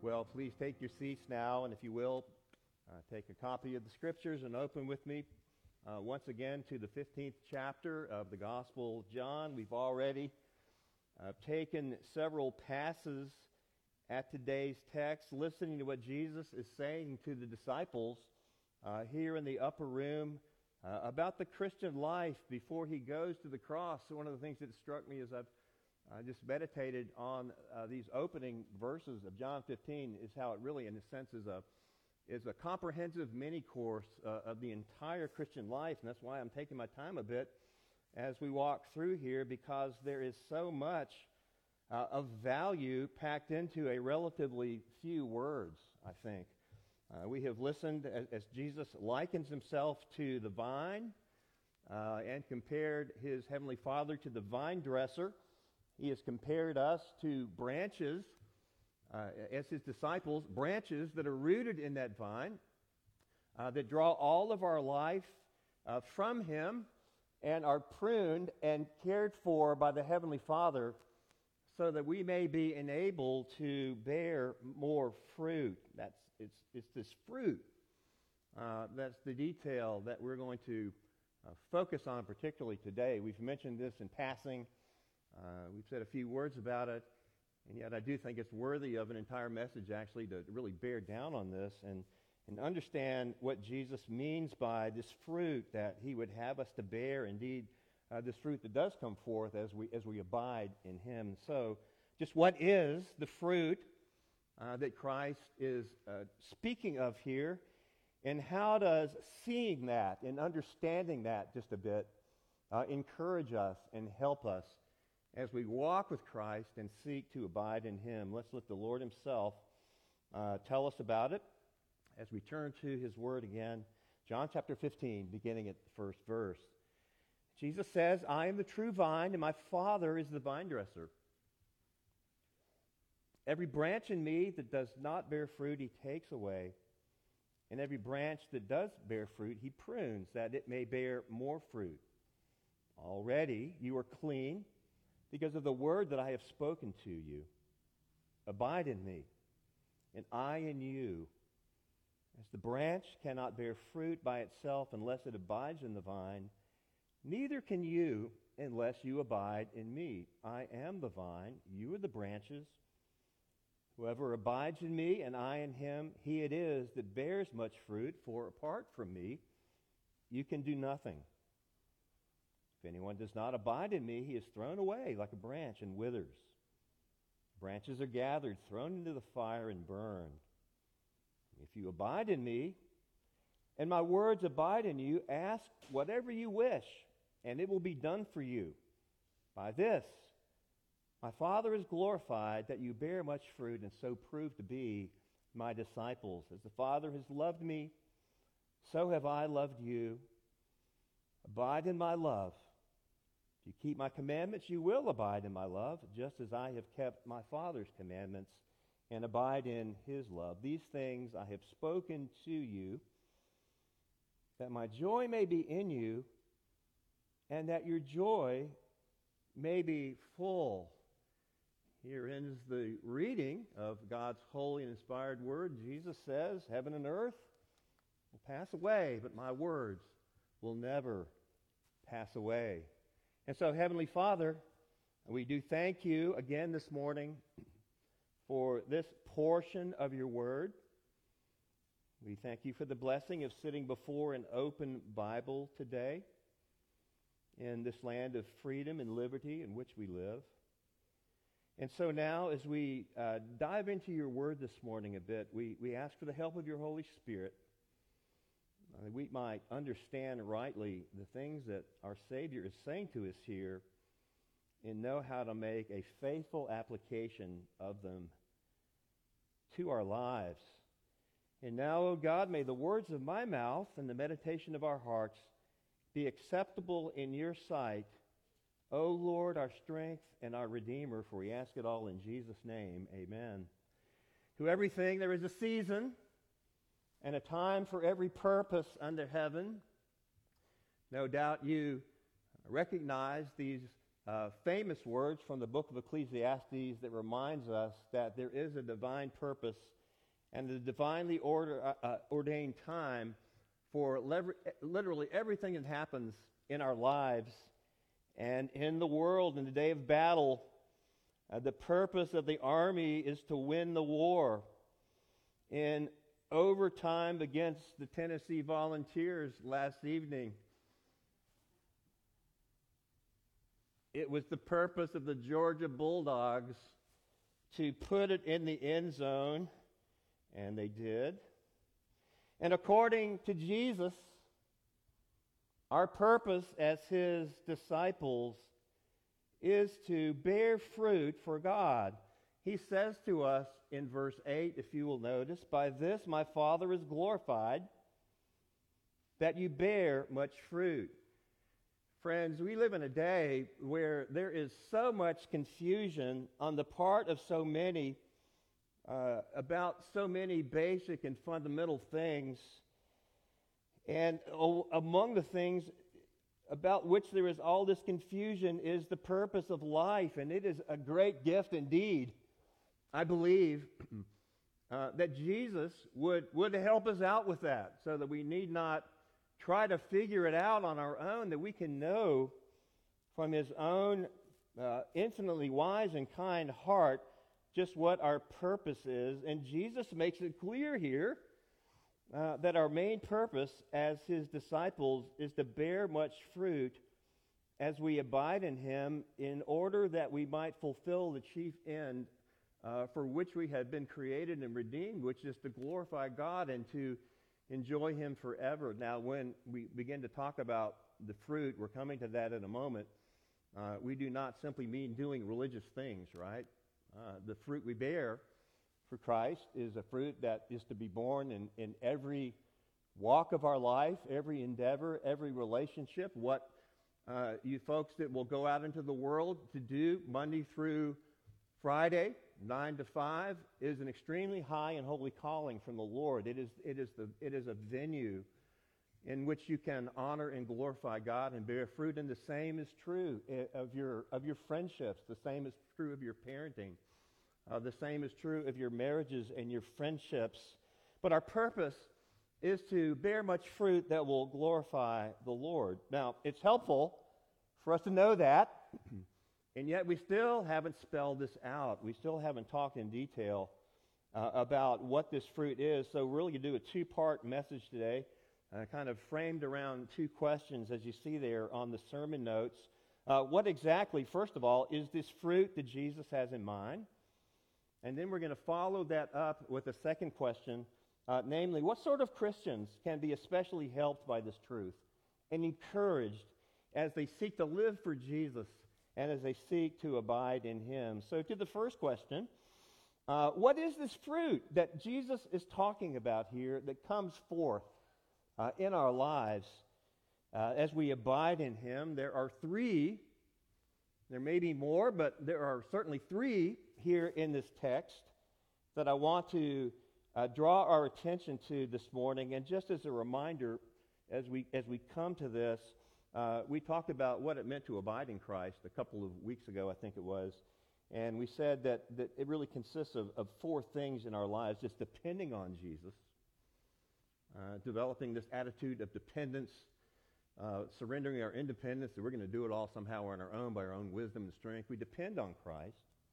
Well, please take your seats now, and if you will, take a copy of the Scriptures and open with me once again to the 15th chapter of the Gospel of John. We've already taken several passes at today's text, listening to what Jesus is saying to the disciples here in the upper room about the Christian life before he goes to the cross. So one of the things that struck me as I just meditated on these opening verses of John 15 is how it really, in a sense, is a comprehensive mini-course of the entire Christian life. And that's why I'm taking my time a bit as we walk through here, because there is so much of value packed into a relatively few words, I think. We have listened as Jesus likens himself to the vine and compared his heavenly Father to the vine dresser. He has compared us to branches, as his disciples, branches that are rooted in that vine, that draw all of our life from him and are pruned and cared for by the Heavenly Father so that we may be enabled to bear more fruit. It's this fruit. That's the detail that we're going to focus on particularly today. We've mentioned this in passing. We've said a few words about it, and yet I do think it's worthy of an entire message, actually, to really bear down on this and understand what Jesus means by this fruit that he would have us to bear, indeed, this fruit that does come forth as we abide in him. So, just what is the fruit that Christ is speaking of here, and how does seeing that and understanding that just a bit encourage us and help us as we walk with Christ and seek to abide in him? Let's let the Lord himself tell us about it as we turn to his word again. John chapter 15, beginning at the first verse. Jesus says, "I am the true vine, and my Father is the vine dresser. Every branch in me that does not bear fruit, he takes away. And every branch that does bear fruit, he prunes, that it may bear more fruit. Already you are clean because of the word that I have spoken to you. Abide in me, and I in you. As the branch cannot bear fruit by itself unless it abides in the vine, neither can you unless you abide in me. I am the vine, you are the branches. Whoever abides in me and I in him, he it is that bears much fruit, for apart from me, you can do nothing. If anyone does not abide in me, he is thrown away like a branch and withers. Branches are gathered, thrown into the fire, and burned. If you abide in me, and my words abide in you, ask whatever you wish, and it will be done for you. By this, my Father is glorified, that you bear much fruit, and so prove to be my disciples. As the Father has loved me, so have I loved you. Abide in my love. If you keep my commandments, you will abide in my love, just as I have kept my Father's commandments and abide in his love. These things I have spoken to you, that my joy may be in you, and that your joy may be full." Here ends the reading of God's holy and inspired word. Jesus says, heaven and earth will pass away, but my words will never pass away. And so, Heavenly Father, we do thank you again this morning for this portion of your word. We thank you for the blessing of sitting before an open Bible today in this land of freedom and liberty in which we live. And so now, as we dive into your word this morning a bit, we ask for the help of your Holy Spirit, that we might understand rightly the things that our Savior is saying to us here and know how to make a faithful application of them to our lives. And now, O God, may the words of my mouth and the meditation of our hearts be acceptable in your sight, O Lord, our strength and our Redeemer, for we ask it all in Jesus' name. Amen. To everything there is a season and a time for every purpose under heaven. No doubt you recognize these famous words from the book of Ecclesiastes that reminds us that there is a divine purpose and a divinely ordained time for literally everything that happens in our lives and in the world in the day of battle. The purpose of the army is to win the war. In overtime against the Tennessee Volunteers last evening, it was the purpose of the Georgia Bulldogs to put it in the end zone, and they did. And according to Jesus, our purpose as his disciples is to bear fruit for God. He says to us in verse 8, if you will notice, "By this my Father is glorified, that you bear much fruit." Friends, we live in a day where there is so much confusion on the part of so many about so many basic and fundamental things. And among the things about which there is all this confusion is the purpose of life, and it is a great gift indeed. I believe that Jesus would help us out with that so that we need not try to figure it out on our own, that we can know from his own infinitely wise and kind heart just what our purpose is. And Jesus makes it clear here that our main purpose as his disciples is to bear much fruit as we abide in him, in order that we might fulfill the chief end for which we have been created and redeemed, which is to glorify God and to enjoy him forever. Now, when we begin to talk about the fruit, we're coming to that in a moment, we do not simply mean doing religious things, right? The fruit we bear for Christ is a fruit that is to be born in every walk of our life, every endeavor, every relationship. What you folks that will go out into the world to do Monday through Friday, 9 to 5, is an extremely high and holy calling from the Lord. It is a venue in which you can honor and glorify God and bear fruit. And the same is true of your friendships. The same is true of your parenting. The same is true of your marriages and your friendships. But our purpose is to bear much fruit that will glorify the Lord. Now, it's helpful for us to know that, and yet we still haven't spelled this out. We still haven't talked in detail about what this fruit is. So we're really going to do a two-part message today, kind of framed around two questions as you see there on the sermon notes. What exactly, first of all, is this fruit that Jesus has in mind? And then we're going to follow that up with a second question, namely, what sort of Christians can be especially helped by this truth and encouraged as they seek to live for Jesus and as they seek to abide in him? So to the first question, what is this fruit that Jesus is talking about here that comes forth in our lives as we abide in him? There are three. There may be more, but there are certainly three here in this text that I want to draw our attention to this morning. And just as a reminder, as we come to this, we talked about what it meant to abide in Christ a couple of weeks ago, I think it was. And we said that it really consists of four things in our lives: just depending on Jesus, developing this attitude of dependence, surrendering our independence, that we're going to do it all somehow on our own by our own wisdom and strength. We depend on Christ.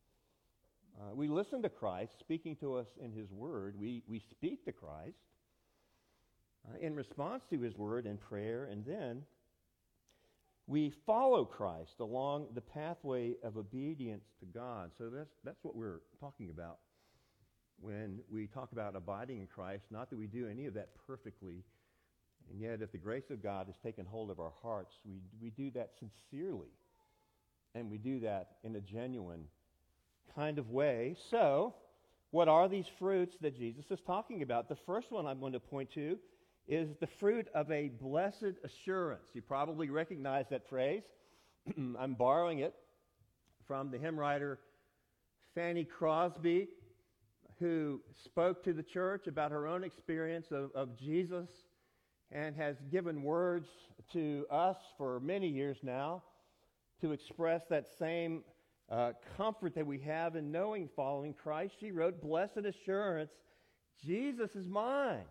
We listen to Christ speaking to us in his word. We speak to Christ in response to his word in prayer, and then we follow Christ along the pathway of obedience to God. So that's what we're talking about when we talk about abiding in Christ. Not that we do any of that perfectly, and yet if the grace of God has taken hold of our hearts, we do that sincerely, and we do that in a genuine kind of way. So, what are these fruits that Jesus is talking about? The first one I'm going to point to is the fruit of a blessed assurance. You probably recognize that phrase. I'm borrowing it from the hymn writer Fanny Crosby, who spoke to the church about her own experience of Jesus and has given words to us for many years now to express that same comfort that we have in knowing following Christ, she wrote, "Blessed assurance, Jesus is mine."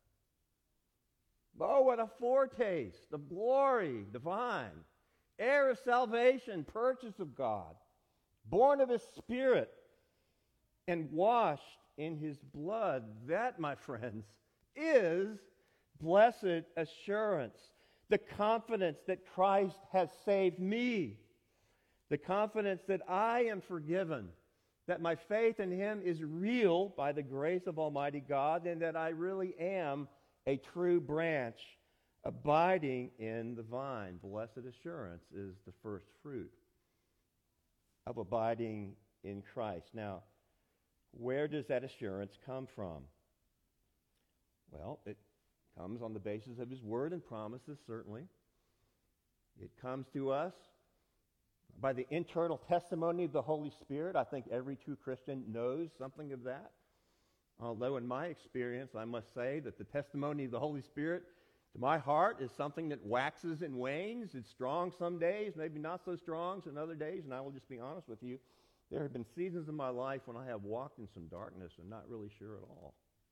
Oh, what a foretaste of glory divine, heir of salvation, purchase of God, born of His Spirit, and washed in His blood. That, my friends, is blessed assurance. The confidence that Christ has saved me. The confidence that I am forgiven. That my faith in Him is real by the grace of Almighty God, and that I really am a true branch abiding in the vine. Blessed assurance is the first fruit of abiding in Christ. Now, where does that assurance come from? Well, it comes on the basis of His Word and promises, certainly. It comes to us by the internal testimony of the Holy Spirit. I think every true Christian knows something of that. Although in my experience, I must say that the testimony of the Holy Spirit to my heart is something that waxes and wanes. It's strong some days, maybe not so strong some other days, and I will just be honest with you. There have been seasons in my life when I have walked in some darkness and not really sure at all.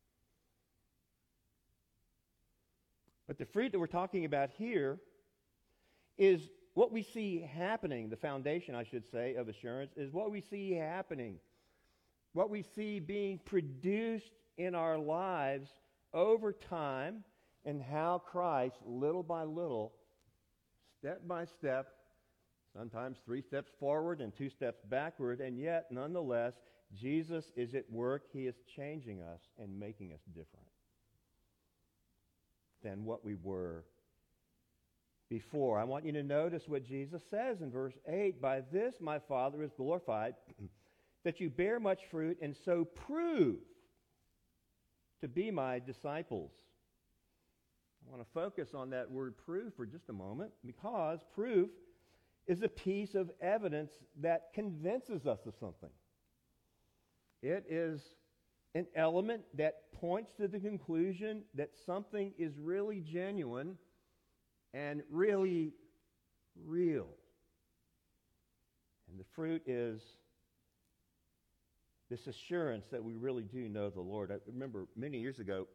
But the fruit that we're talking about here is what we see happening. The foundation, I should say, of assurance is what we see happening. What we see being produced in our lives over time, and how Christ, little by little, step by step, sometimes 3 steps forward and 2 steps backward, and yet, nonetheless, Jesus is at work. He is changing us and making us different than what we were before. I want you to notice what Jesus says in verse 8. "By this my Father is glorified, that you bear much fruit and so prove to be my disciples." I want to focus on that word prove for just a moment, because proof is a piece of evidence that convinces us of something. It is an element that points to the conclusion that something is really genuine and really real. And the fruit is this assurance that we really do know the Lord. I remember many years ago,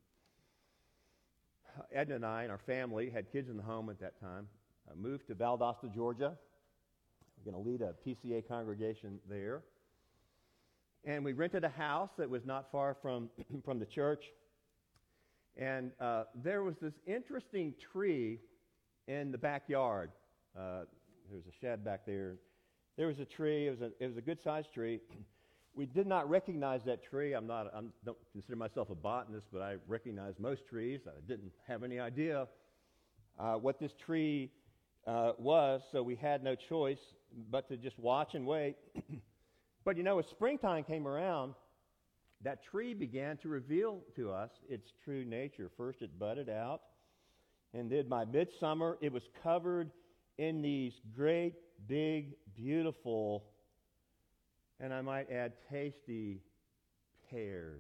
Edna and I and our family had kids in the home at that time. Moved to Valdosta, Georgia. We're going to lead a PCA congregation there. And we rented a house that was not far from the church. And there was this interesting tree in the backyard. There was a shed back there. There was a tree. It was a good-sized tree. We did not recognize that tree. I don't consider myself a botanist, but I recognize most trees. I didn't have any idea what this tree was, so we had no choice but to just watch and wait. But as springtime came around, that tree began to reveal to us its true nature. First it budded out, and then by midsummer it was covered in these great, big, beautiful, and I might add tasty, pears.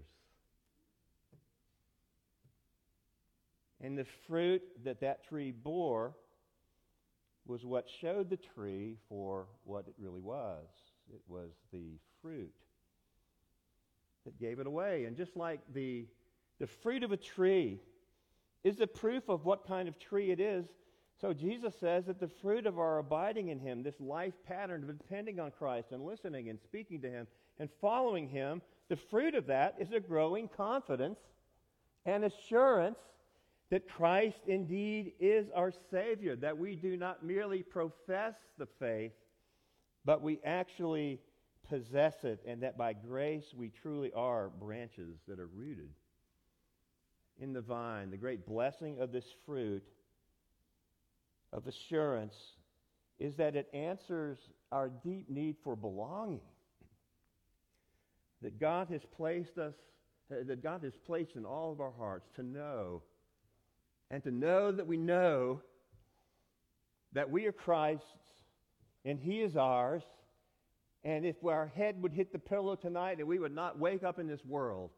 And the fruit that tree bore was what showed the tree for what it really was. It was the fruit that gave it away. And just like the fruit of a tree is the proof of what kind of tree it is, so Jesus says that the fruit of our abiding in Him, this life pattern of depending on Christ and listening and speaking to Him and following Him, the fruit of that is a growing confidence and assurance that Christ indeed is our Savior, that we do not merely profess the faith, but we actually possess it, and that by grace we truly are branches that are rooted in the vine. The great blessing of this fruit of assurance is that it answers our deep need for belonging. That God has placed in all of our hearts to know, and to know that we know that we are Christ's and He is ours. And if our head would hit the pillow tonight and we would not wake up in this world,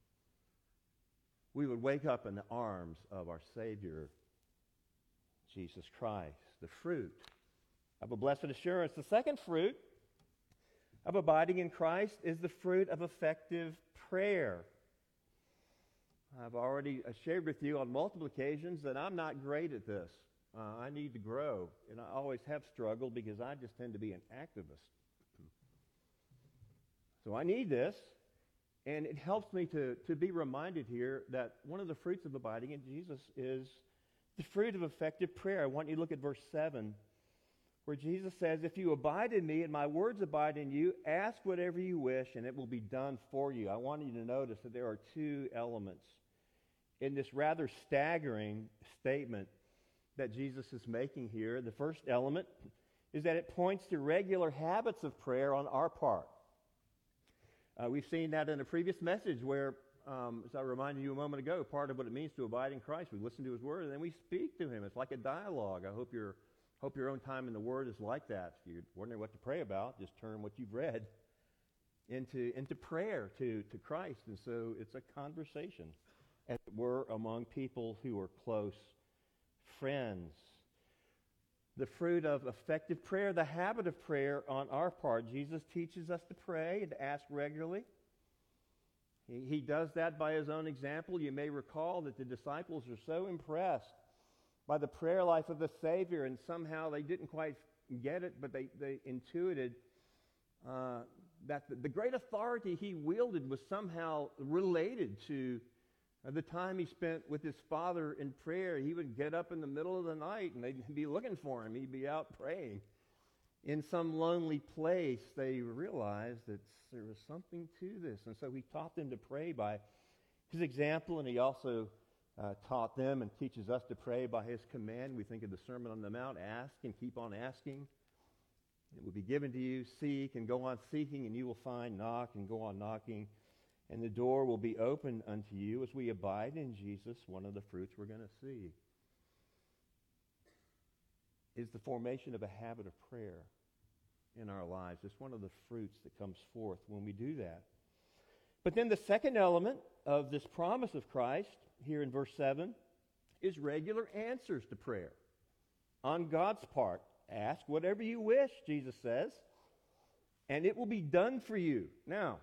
we would wake up in the arms of our Savior, Jesus Christ. The fruit of a blessed assurance. The second fruit of abiding in Christ is the fruit of effective prayer. I've already shared with you on multiple occasions that I'm not great at this. I need to grow, and I always have struggled because I just tend to be an activist. So I need this, and it helps me to be reminded here that one of the fruits of abiding in Jesus is the fruit of effective prayer. I want you to look at verse 7, where Jesus says, "If you abide in me and my words abide in you, ask whatever you wish, and it will be done for you." I want you to notice that there are two elements in this rather staggering statement that Jesus is making here. The first element is that it points to regular habits of prayer on our part. We've seen that in a previous message where, as I reminded you a moment ago, part of what it means to abide in Christ, we listen to His Word and then we speak to Him. It's like a dialogue. I hope your own time in the Word is like that. If you're wondering what to pray about, just turn what you've read into prayer to Christ. And so it's a conversation, as it were, among people who are close friends. The fruit of effective prayer, the habit of prayer on our part. Jesus teaches us to pray and to ask regularly. He does that by His own example. You may recall that the disciples are so impressed by the prayer life of the Savior, and somehow they didn't quite get it, but they intuited that the great authority He wielded was somehow related to the time He spent with His Father in prayer. He would get up in the middle of the night and they'd be looking for Him. He'd be out praying. In some lonely place, they realized that there was something to this. And so He taught them to pray by His example, and He also taught them and teaches us to pray by His command. We think of the Sermon on the Mount: ask and keep on asking. It will be given to you. Seek and go on seeking, and you will find. Knock and go on knocking, and the door will be opened unto you. As we abide in Jesus, one of the fruits we're going to see is the formation of a habit of prayer in our lives. It's one of the fruits that comes forth when we do that. But then the second element of this promise of Christ, here in verse 7, is regular answers to prayer on God's part. Ask whatever you wish, Jesus says, and it will be done for you. Now,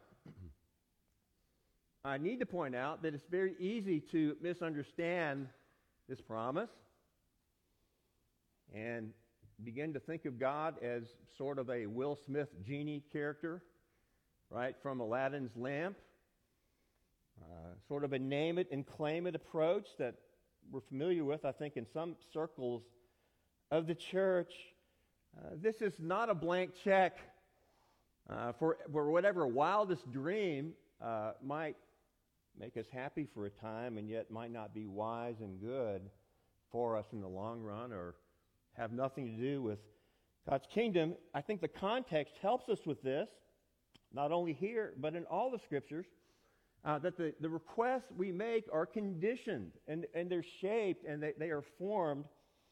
I need to point out that it's very easy to misunderstand this promise and begin to think of God as sort of a Will Smith genie character, right, from Aladdin's lamp. Sort of a name it and claim it approach that we're familiar with, I think, in some circles of the church. This is not a blank check for whatever wildest dream might make us happy for a time and yet might not be wise and good for us in the long run or have nothing to do with God's kingdom. I think the context helps us with this, not only here, but in all the Scriptures, that the requests we make are conditioned and they're shaped and they are formed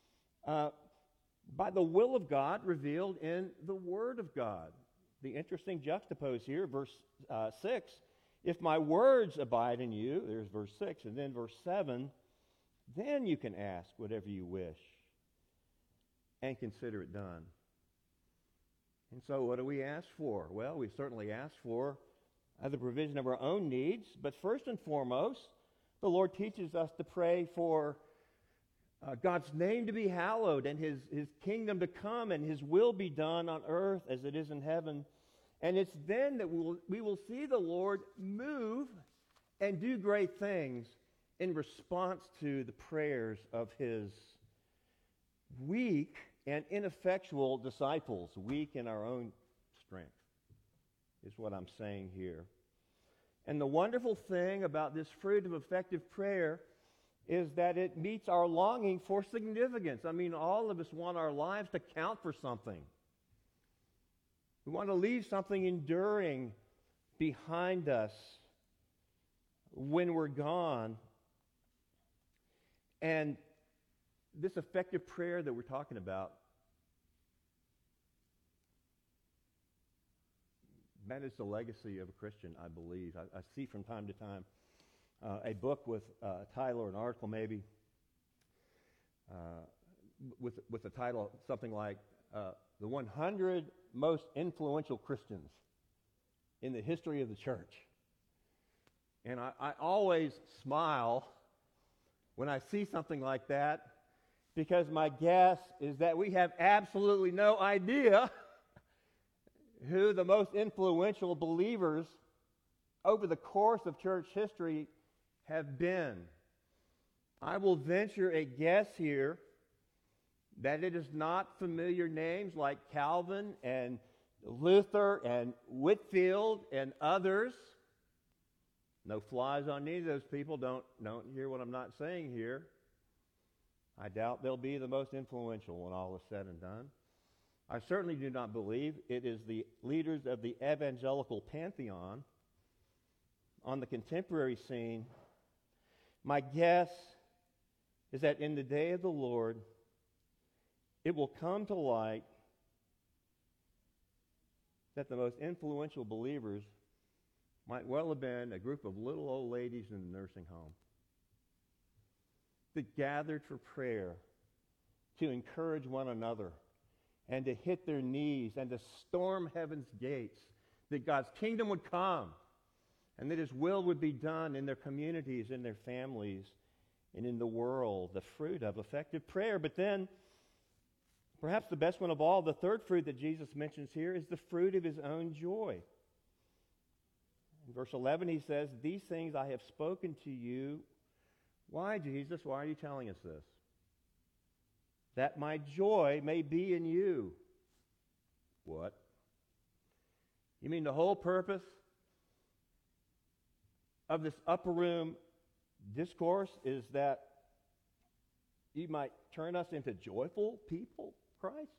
by the will of God revealed in the Word of God. The interesting juxtapose here, verse 6, if my words abide in you, there's verse 6, and then verse 7, then you can ask whatever you wish and consider it done. And so what do we ask for? Well, we certainly ask for the provision of our own needs, but first and foremost, the Lord teaches us to pray for God's name to be hallowed and His kingdom to come and His will be done on earth as it is in heaven. And it's then that we will see the Lord move and do great things in response to the prayers of His weak and ineffectual disciples. Weak in our own strength is what I'm saying here. And the wonderful thing about this fruit of effective prayer is that it meets our longing for significance. I mean, all of us want our lives to count for something. We want to leave something enduring behind us when we're gone. And this effective prayer that we're talking about, that is the legacy of a Christian, I believe. I see from time to time a book with a title or an article maybe with the title something like the 100 most influential Christians in the history of the church. And I always smile when I see something like that, because my guess is that we have absolutely no idea who the most influential believers over the course of church history have been. I will venture a guess here that it is not familiar names like Calvin and Luther and Whitefield and others. No flies on any of those people. Don't hear what I'm not saying here. I doubt they'll be the most influential when all is said and done. I certainly do not believe it is the leaders of the evangelical pantheon on the contemporary scene. My guess is that in the day of the Lord, it will come to light that the most influential believers might well have been a group of little old ladies in a nursing home that gathered for prayer to encourage one another and to hit their knees and to storm heaven's gates, that God's kingdom would come and that His will would be done in their communities, in their families, and in the world, the fruit of effective prayer. But then, perhaps the best one of all, the third fruit that Jesus mentions here is the fruit of His own joy. In verse 11 He says, "These things I have spoken to you." Why, Jesus? Why are you telling us this? "That my joy may be in you." What? You mean the whole purpose of this upper room discourse is that you might turn us into joyful people, Christ?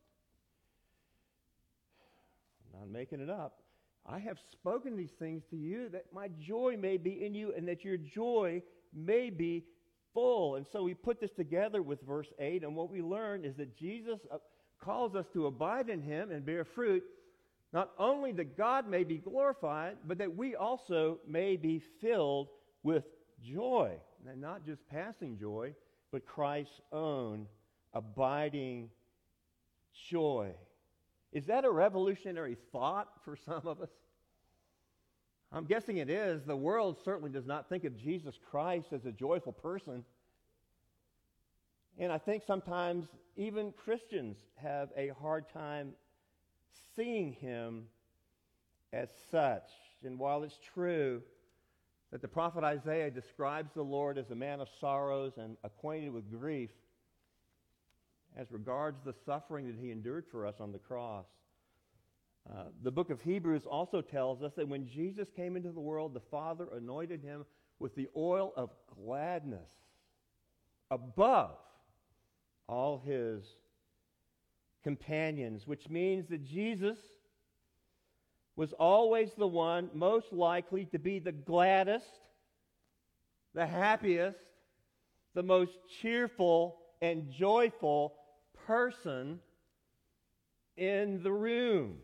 I'm not making it up. "I have spoken these things to you that my joy may be in you and that your joy may be full." And so we put this together with verse 8, and what we learn is that Jesus calls us to abide in Him and bear fruit, not only that God may be glorified, but that we also may be filled with joy. And not just passing joy, but Christ's own abiding joy. Is that a revolutionary thought for some of us? I'm guessing it is. The world certainly does not think of Jesus Christ as a joyful person. And I think sometimes even Christians have a hard time seeing Him as such. And while it's true that the prophet Isaiah describes the Lord as a man of sorrows and acquainted with grief, as regards the suffering that He endured for us on the cross, the book of Hebrews also tells us that when Jesus came into the world, the Father anointed Him with the oil of gladness above all His companions, which means that Jesus was always the one most likely to be the gladdest, the happiest, the most cheerful and joyful person in the room.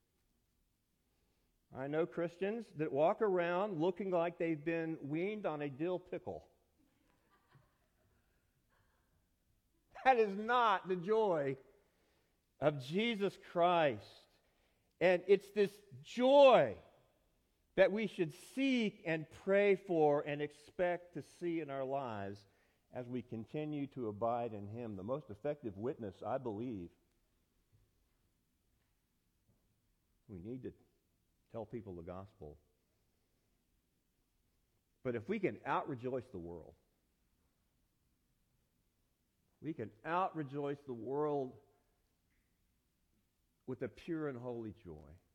I know Christians that walk around looking like they've been weaned on a dill pickle. That is not the joy of Jesus Christ. And it's this joy that we should seek and pray for and expect to see in our lives as we continue to abide in Him. The most effective witness, I believe. We need to tell people the gospel. But if we can out-rejoice the world, we can out-rejoice the world with a pure and holy joy.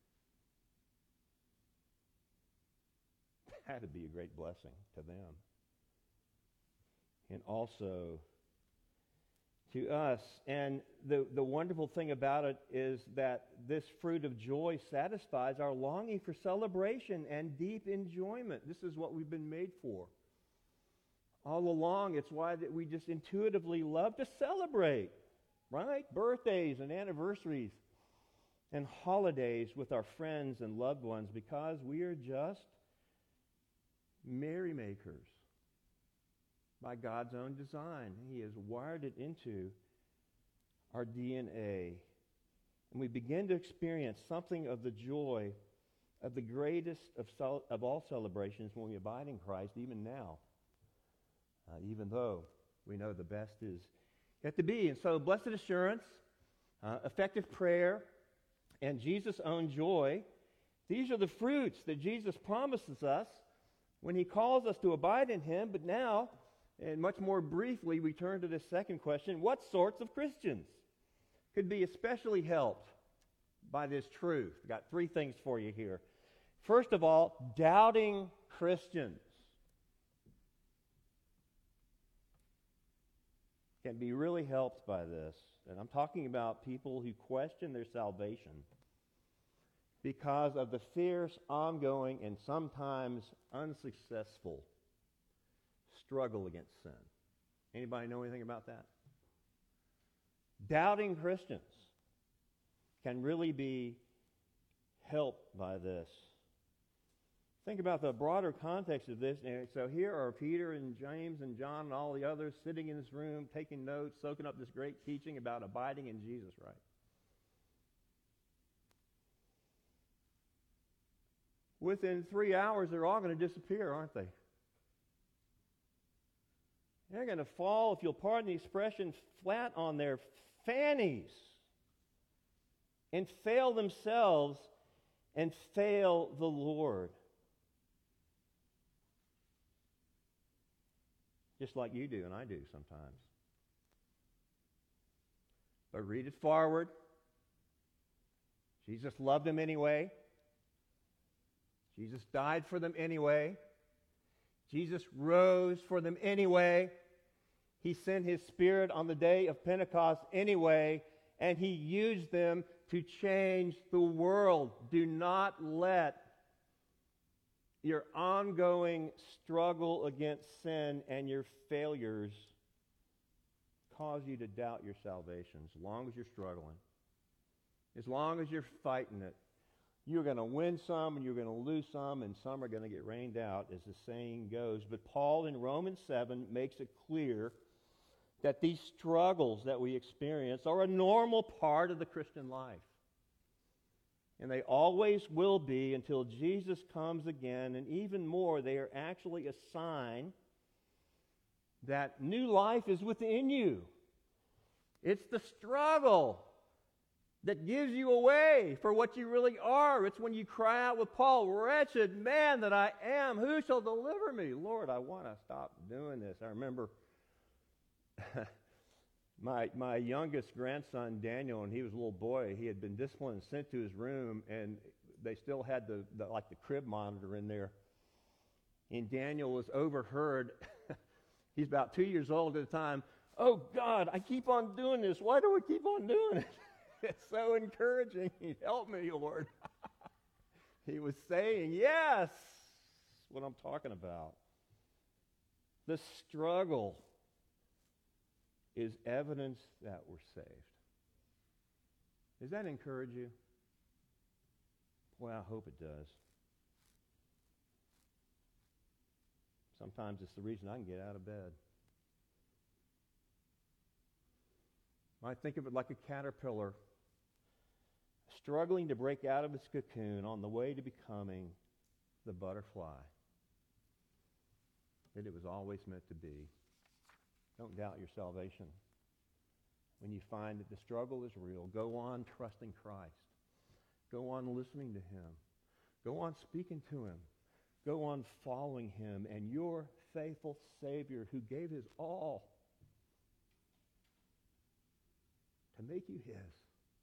That would be a great blessing to them. And also to us. And the wonderful thing about it is that this fruit of joy satisfies our longing for celebration and deep enjoyment. This is what we've been made for. All along, it's why that we just intuitively love to celebrate, right? Birthdays and anniversaries and holidays with our friends and loved ones, because we are just merrymakers by God's own design. He has wired it into our DNA. and we begin to experience something of the joy of the greatest of all celebrations when we abide in Christ, even now, even though we know the best is yet to be. And so, blessed assurance, effective prayer, and Jesus' own joy, these are the fruits that Jesus promises us when he calls us to abide in him. But now, and much more briefly, we turn to this second question: what sorts of Christians could be especially helped by this truth? I've got three things for you here. First of all, doubting Christians can be really helped by this. And I'm talking about people who question their salvation because of the fierce, ongoing, and sometimes unsuccessful struggle against sin. Anybody know anything about that? Doubting Christians can really be helped by this. Think about the broader context of this. So here are Peter and James and John and all the others sitting in this room, taking notes, soaking up this great teaching about abiding in Jesus, right? Within 3 hours, they're all going to disappear, aren't they? They're going to fall, if you'll pardon the expression, flat on their fannies and fail themselves and fail the Lord. Just like you do and I do sometimes. But read it forward. Jesus loved them anyway. Jesus died for them anyway. Jesus rose for them anyway. He sent his Spirit on the day of Pentecost anyway, and he used them to change the world. Do not let your ongoing struggle against sin and your failures cause you to doubt your salvation. As long as you're struggling, as long as you're fighting it, you're going to win some and you're going to lose some, and some are going to get rained out, as the saying goes. But Paul in Romans 7 makes it clear that these struggles that we experience are a normal part of the Christian life. And they always will be until Jesus comes again. And even more, they are actually a sign that new life is within you. It's the struggle that gives you away for what you really are. It's when you cry out with Paul, "Wretched man that I am, who shall deliver me? Lord, I want to stop doing this." I remember my youngest grandson, Daniel, when he was a little boy, he had been disciplined and sent to his room, and they still had the crib monitor in there. And Daniel was overheard. He's about 2 years old at the time. "Oh, God, I keep on doing this. Why do I keep on doing it?" It's so encouraging. "Help me, Lord." He was saying, yes, what I'm talking about. The struggle is evidence that we're saved. Does that encourage you? Well, I hope it does. Sometimes it's the reason I can get out of bed. I think of it like a caterpillar struggling to break out of its cocoon on the way to becoming the butterfly that it was always meant to be. Don't doubt your salvation. When you find that the struggle is real, go on trusting Christ. Go on listening to him. Go on speaking to him. Go on following him and your faithful Savior who gave his all to make you his.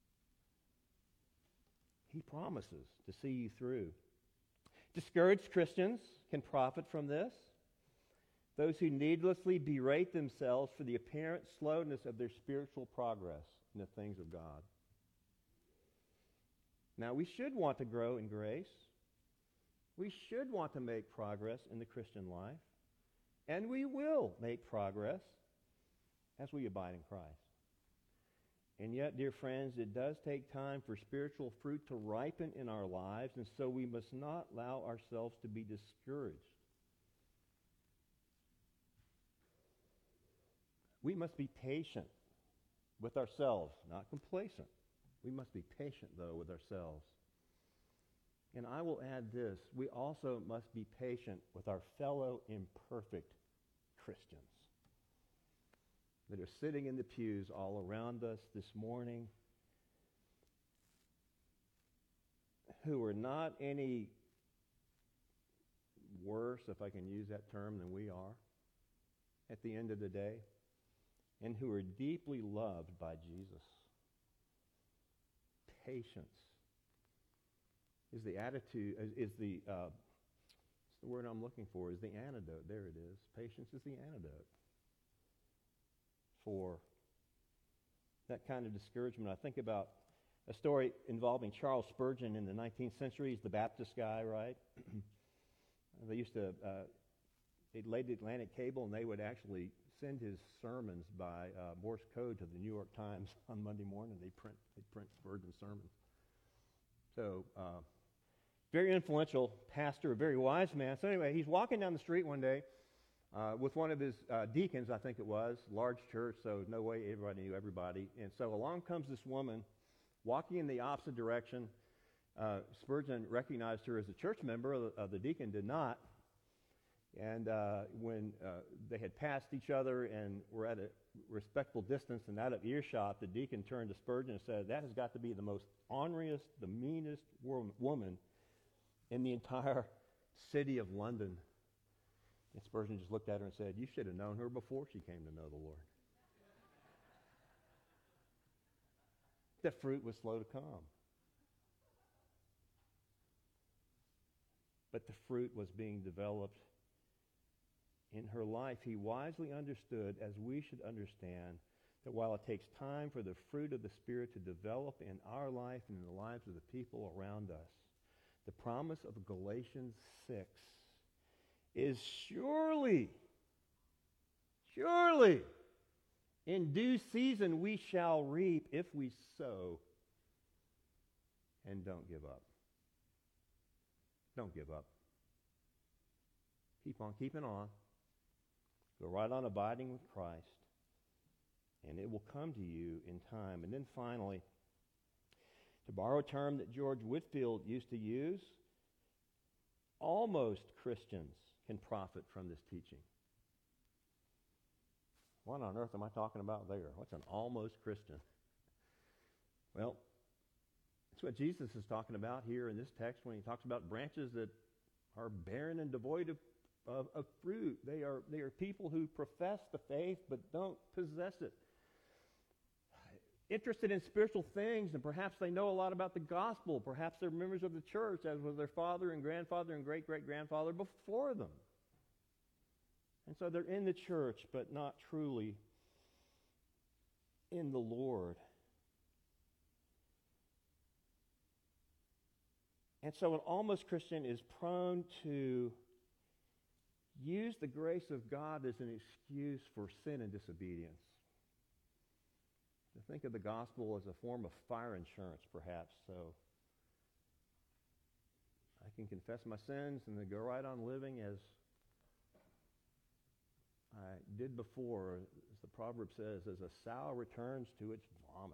He promises to see you through. Discouraged Christians can profit from this. Those who needlessly berate themselves for the apparent slowness of their spiritual progress in the things of God. Now, we should want to grow in grace. We should want to make progress in the Christian life. And we will make progress as we abide in Christ. And yet, dear friends, it does take time for spiritual fruit to ripen in our lives, and so we must not allow ourselves to be discouraged. We must be patient with ourselves, not complacent. We must be patient, though, with ourselves. And I will add this. We also must be patient with our fellow imperfect Christians that are sitting in the pews all around us this morning, who are not any worse, if I can use that term, than we are at the end of the day, and who are deeply loved by Jesus. Patience is the attitude, is the word I'm looking for, is the antidote. There it is. Patience is the antidote for that kind of discouragement. I think about a story involving Charles Spurgeon in the 19th century. He's the Baptist guy, right? They used to, they'd laid the Atlantic cable, and they would actually send his sermons by Morse code to the New York Times on Monday morning. They'd print Spurgeon's sermons. So, very influential pastor, a very wise man. So anyway, he's walking down the street one day with one of his deacons, I think it was, large church, so no way everybody knew everybody. And so along comes this woman walking in the opposite direction. Spurgeon recognized her as a church member. The deacon did not. And when they had passed each other and were at a respectful distance and out of earshot, the deacon turned to Spurgeon and said, "That has got to be the most orneriest, the meanest woman in the entire city of London." And Spurgeon just looked at her and said, "You should have known her before she came to know the Lord." The fruit was slow to come. But the fruit was being developed in her life. He wisely understood, as we should understand, that while it takes time for the fruit of the Spirit to develop in our life and in the lives of the people around us, the promise of Galatians 6 is surely, in due season we shall reap if we sow and don't give up. Don't give up. Keep on keeping on. Go right on abiding with Christ, and it will come to you in time. And then finally, to borrow a term that George Whitefield used to use, almost Christians can profit from this teaching. What on earth am I talking about there? What's an almost Christian? Well, that's what Jesus is talking about here in this text when he talks about branches that are barren and devoid of fruit. They are people who profess the faith but don't possess it. Interested in spiritual things, and perhaps they know a lot about the gospel. Perhaps they're members of the church, as was their father and grandfather and great-great-grandfather before them. And so they're in the church, but not truly in the Lord. And so an almost Christian is prone to use the grace of God as an excuse for sin and disobedience. To think of the gospel as a form of fire insurance, perhaps. So I can confess my sins and then go right on living as I did before, as the proverb says, as a sow returns to its vomit.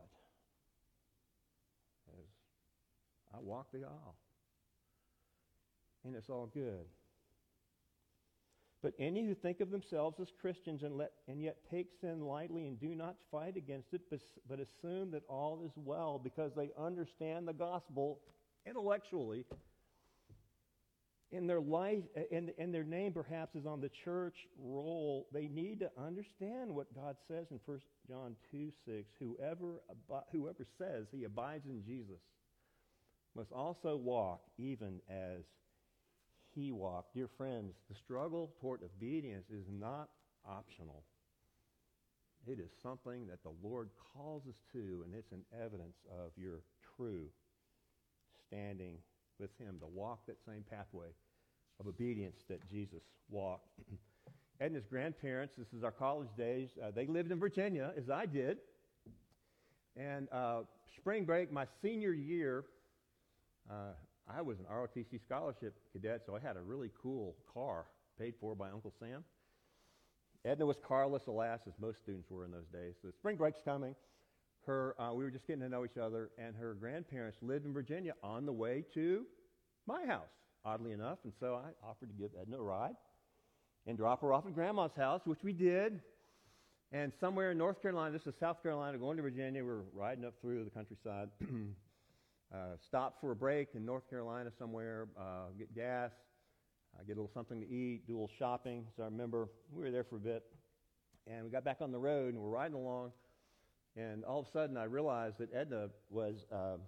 As I walk the aisle. And it's all good. But any who think of themselves as Christians and yet take sin lightly and do not fight against it, but assume that all is well because they understand the gospel intellectually, in their life, and their name perhaps is on the church roll, they need to understand what God says in 1 John 2:6. Whoever says he abides in Jesus must also walk even as he walked. Dear friends, the struggle toward obedience is not optional. It is something that the Lord calls us to, and it's an evidence of your true standing with him, to walk that same pathway of obedience that Jesus walked. Ed and his grandparents, this is our college days, they lived in Virginia, as I did. And spring break, my senior year, I was an ROTC scholarship cadet, so I had a really cool car paid for by Uncle Sam. Edna was carless, alas, as most students were in those days. So spring break's coming. we were just getting to know each other, and her grandparents lived in Virginia on the way to my house, oddly enough. And so I offered to give Edna a ride and drop her off at Grandma's house, which we did. And somewhere in North Carolina, this is South Carolina, going to Virginia, we're riding up through the countryside, stopped for a break in North Carolina somewhere, get gas, get a little something to eat, do a little shopping. So I remember we were there for a bit, and we got back on the road, and we're riding along, and all of a sudden I realized that Edna was,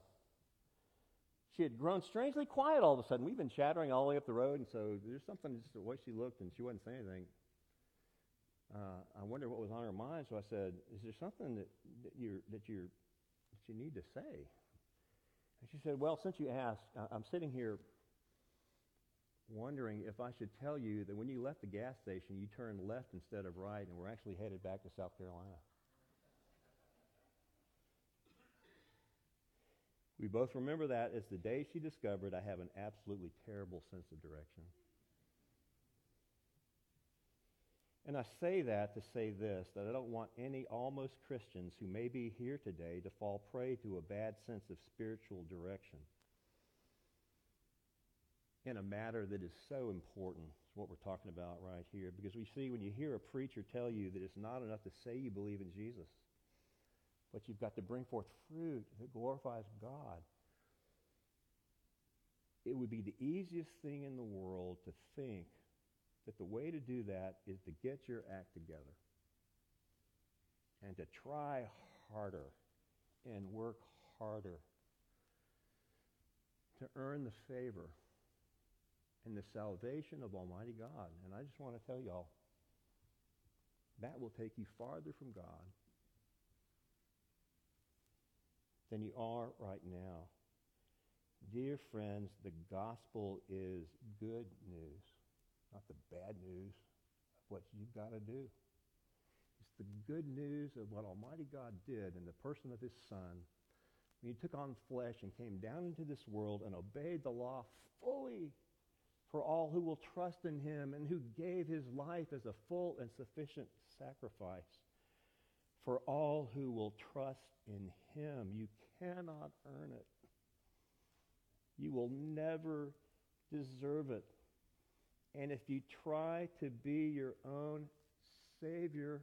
she had grown strangely quiet all of a sudden. We've been chattering all the way up the road, and so there's something, just the way she looked, and she wasn't saying anything. I wondered what was on her mind, so I said, "Is there something that you need to say?" And she said, "Well, since you asked, I'm sitting here wondering if I should tell you that when you left the gas station, you turned left instead of right, and we're actually headed back to South Carolina." We both remember that as the day she discovered I have an absolutely terrible sense of direction. And I say that to say this, that I don't want any almost Christians who may be here today to fall prey to a bad sense of spiritual direction in a matter that is so important. It's what we're talking about right here. Because we see when you hear a preacher tell you that it's not enough to say you believe in Jesus, but you've got to bring forth fruit that glorifies God. It would be the easiest thing in the world to think that the way to do that is to get your act together and to try harder and work harder to earn the favor and the salvation of Almighty God. And I just want to tell y'all, that will take you farther from God than you are right now. Dear friends, the gospel is good news, not the bad news of what you've got to do. It's the good news of what Almighty God did in the person of his Son when he took on flesh and came down into this world and obeyed the law fully for all who will trust in him, and who gave his life as a full and sufficient sacrifice for all who will trust in him. You cannot earn it. You will never deserve it. And if you try to be your own Savior,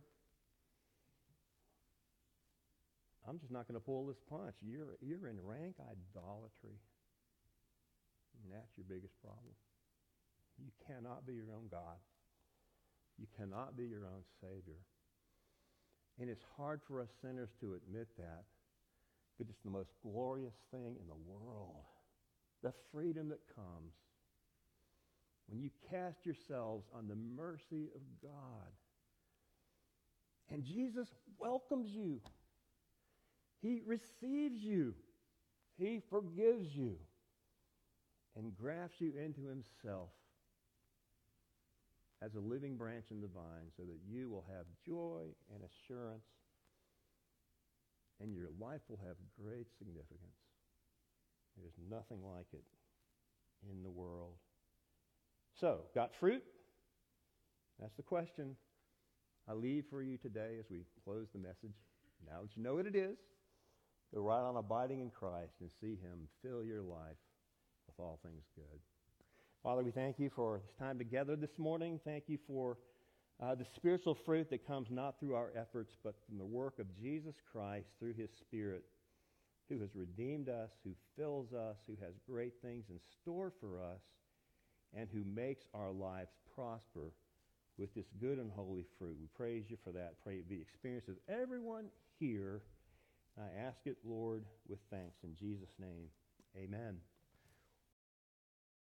I'm just not going to pull this punch. You're in rank idolatry. And that's your biggest problem. You cannot be your own God. You cannot be your own Savior. And it's hard for us sinners to admit that, but it's the most glorious thing in the world. The freedom that comes when you cast yourselves on the mercy of God. And Jesus welcomes you. He receives you. He forgives you and grafts you into himself as a living branch in the vine, so that you will have joy and assurance, and your life will have great significance. There's nothing like it in the world. So, got fruit? That's the question I leave for you today as we close the message. Now that you know what it is, go right on abiding in Christ and see him fill your life with all things good. Father, we thank you for this time together this morning. Thank you for the spiritual fruit that comes not through our efforts, but from the work of Jesus Christ through his Spirit, who has redeemed us, who fills us, who has great things in store for us, and who makes our lives prosper with this good and holy fruit. We praise you for that. Pray it be the experience of everyone here. I ask it, Lord, with thanks in Jesus' name. Amen.